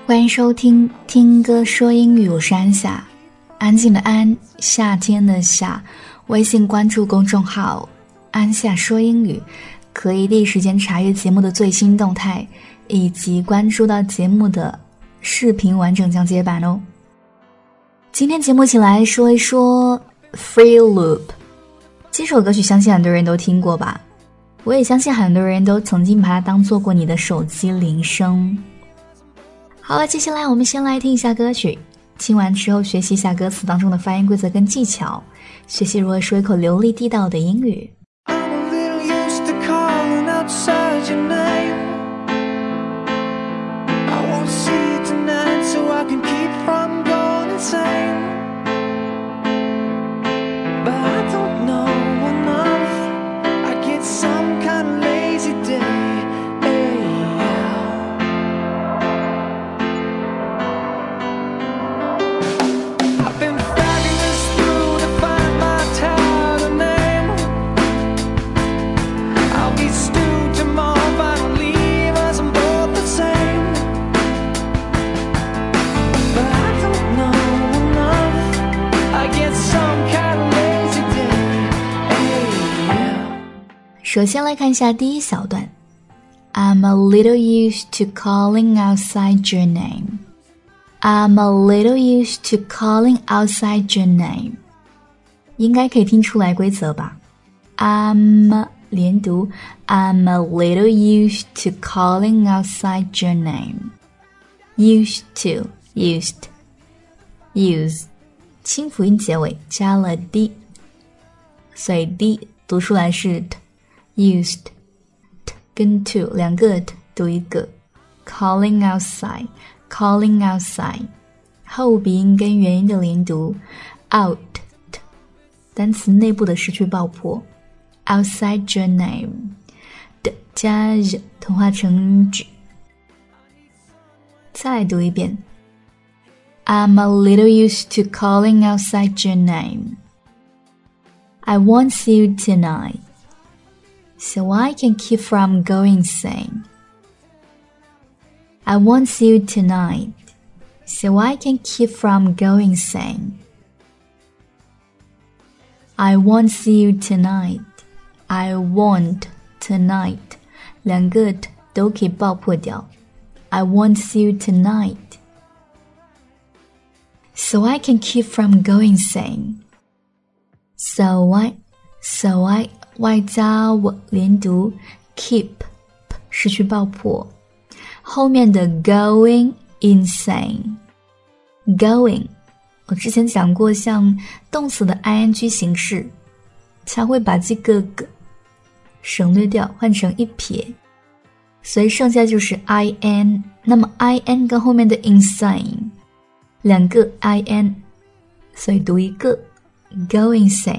欢迎收听听歌说英语，我是安夏，安静的安，夏天的夏。微信关注公众号安夏说英语，可以第一时间查阅节目的最新动态，以及关注到节目的视频完整讲解版哦。今天节目一起来说一说 Free Loop。 这首歌曲相信很多人都听过吧，我也相信很多人都曾经把它当做过你的手机铃声。好了，接下来我们先来听一下歌曲，听完之后学习一下歌词当中的发音规则跟技巧，学习如何说一口流利地道的英语。首先来看一下第一小段 I'm a little used to calling outside your name. I'm a little used to calling outside your name. 应该可以听出来规则吧， I'm 连读 I'm a little used to calling outside your name. Used to, used, use 清辅音结尾加了 d， 所以 d 读出来是 t，Used t 跟 to 两个 t 读一个 calling outside calling outside 后鼻音跟元音的连读 out t 单词内部的失去爆破 outside your name 的加 r 同化成 g。 再来读一遍 I'm a little used to calling outside your name. I want you tonight.So I can keep from going insane. I want you tonight, so I can keep from going insane. I want you tonight, I want tonight 两个 t 都可以爆破掉 I want you tonight, so I can keep from going insane. So I y 加我连读 keep 失去爆破，后面的 going insane going 我之前讲过，像动词的 ing 形式它会把这个省略掉换成一撇，所以剩下就是 in， 那么 in 跟后面的 insane 两个 in， 所以读一个 go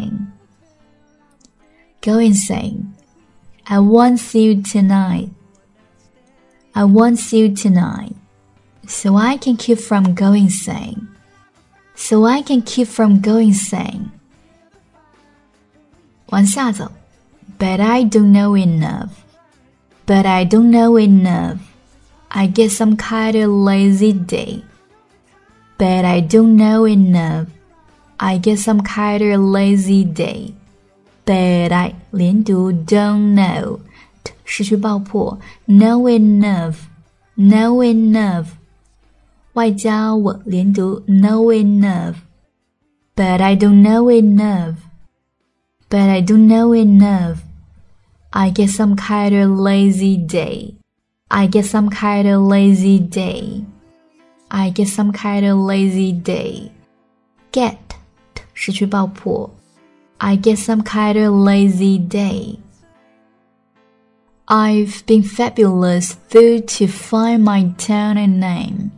insane。Go insane. I want you tonight. I want you tonight. So I can keep from going insane. So I can keep from going insane. 往下走 But I don't know enough. But I don't know enough. I get some kind of lazy day. But I don't know enough. I get some kind of lazy day.But I 连读 don't know 失去爆破 know enough know enough 外加我连读 know enough But I don't know enough But I don't know enough I get some kind of lazy day I get some kind of lazy day I get some kind of lazy day Get 失去爆破I get some kind of lazy day. I've been fabulous through to find my town and name.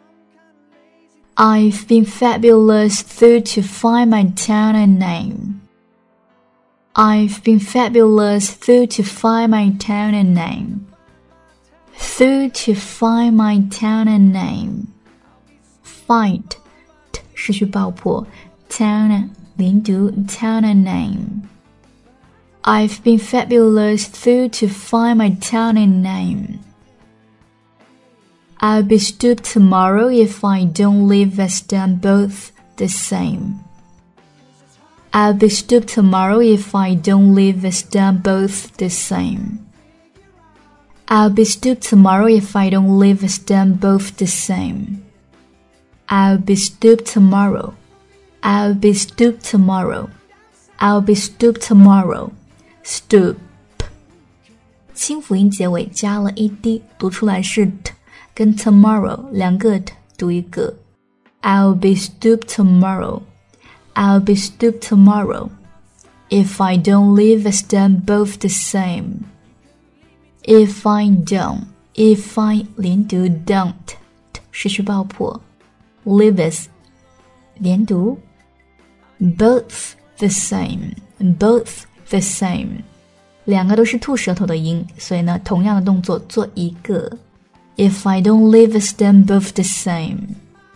I've been fabulous through to find my town and name. I've been fabulous through to find my town and name. Through to find my town and name. Find 失去爆破 town连读 town and name. I've been fabulous through to find my town and name. I'll be stupid tomorrow if I don't leave us them both the same. I'll be stupid tomorrow if I don't leave us them both the same. I'll be stupid tomorrow if I don't leave us them both the same. I'll be stupid tomorrow. I'll be stupid tomorrow. I'll be stupid tomorrow. Stoop. 清辅音结尾加了 ed， 读出来是 t， 跟 tomorrow 两个 t 读一个。I'll be stupid tomorrow. I'll be stupid tomorrow. If I don't leave us them both the same. If I don't, if I 连读 don't 失去爆破 leave us 连读 both the same, both the same 两个都是吐舌头的音，所以呢同样的动作做一个 If I don't leave us them both the same.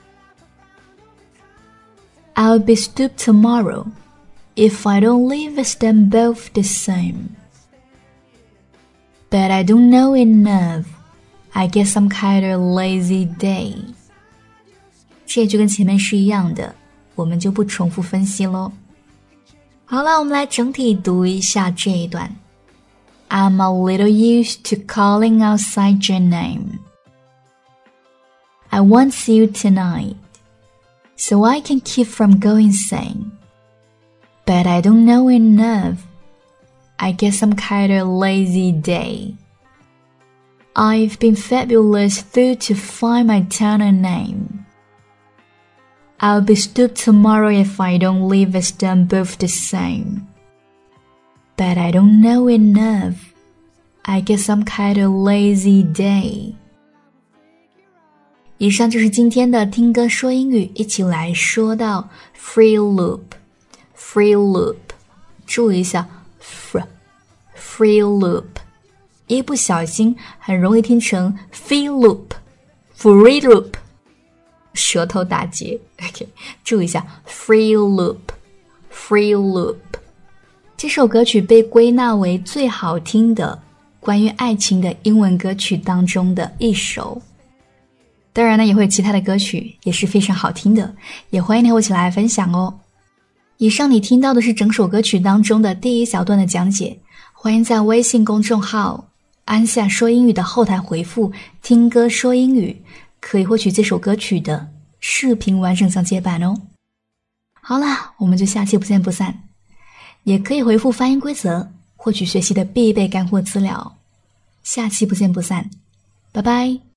I'll be stupid tomorrow if I don't leave us them both the same. But I don't know enough. I guess I'm kind of lazy day. 这就跟前面是一样的，我们就不重复分析咯。好了，我们来整体读一下这一段。I'm a little used to calling outside your name. I want you tonight, so I can keep from going insane. But I don't know enough.I guess I'm kind of lazy day. I've been fabulous through to find my town and name. I'll be stupid tomorrow if I don't leave us them both the same. But I don't know enough. I guess I'm kind of lazy day. 以上就是今天的听歌说英语，一起来说到 free loop. Free loop. 注意一下free loop 一不小心很容易听成 free loop free loop 舌头打结 OK 注意一下 free loop free loop 这首歌曲被归纳为最好听的关于爱情的英文歌曲当中的一首，当然呢也会有其他的歌曲也是非常好听的，也欢迎你和我一起来分享哦。以上你听到的是整首歌曲当中的第一小段的讲解，欢迎在微信公众号安夏说英语的后台回复听歌说英语，可以获取这首歌曲的视频完整讲解版哦。好啦，我们就下期不见不散，也可以回复发音规则获取学习的必备干货资料，下期不见不散，拜拜。